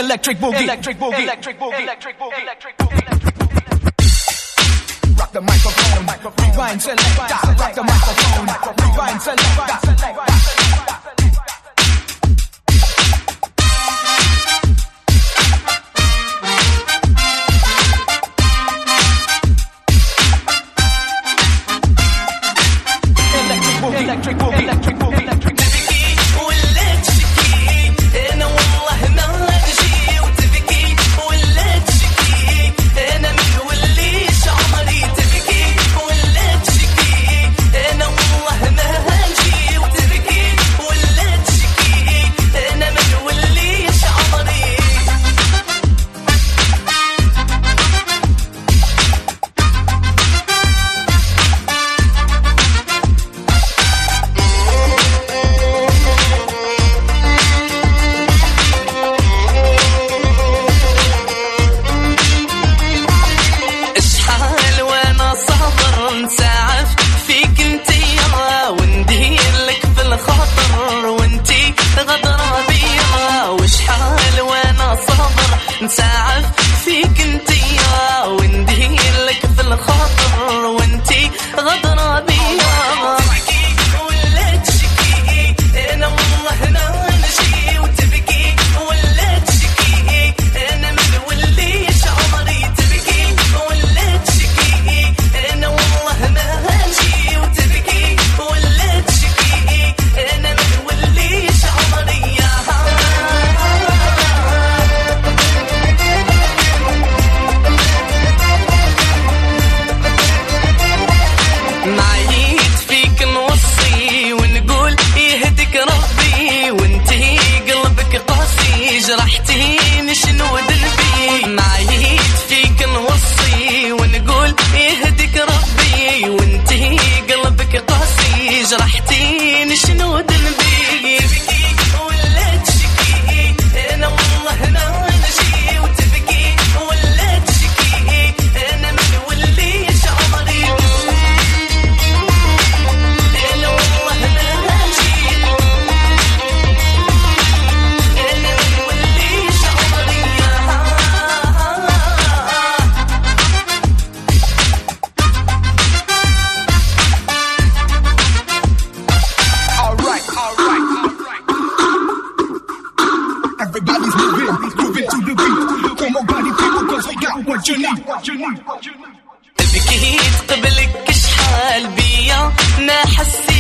Electric boogie. Electric boogie. Electric boogie. Electric boogie. Electric boogie. Rock the microphone. Rewind selector. Rock the microphone. Rewind selector. Electric boogie, electric boogie, electric تبكي ولا تشكي انا والله ما ادري وتبكي ولا تشكي انا من وليش عمري تبكي ولا تشكي انا والله ما ادري وتبكي ولا تشكي انا من وليش عمري نساعف فيك انتيا وندير لك في الخاطر وانتي غدرة بيا تبكي ولا تشكي انا والله ما نجي وتبكي ولا تشكي انا من وليش عمري تبكي ولا تشكي انا والله ما نجي وتبكي ولا تشكي انا من وليش عمري معيد فيك نوصي ونقول يهدك ربي وانتي قلبك قاسي جرحتيني شنو ذنبي معيد فيك نوصي ونقول يهدك ربي وانتي قلبك قاسي جرحتيني شنو ذنبي تبكي ولا تشكي انا والله ما نجي وتبكي ولا تشكي انا من وليش عمري Everybody's moving to the beat. Come on, body people, 'cause we got what you need. بكيت قبلك شحال بيا ما حسيت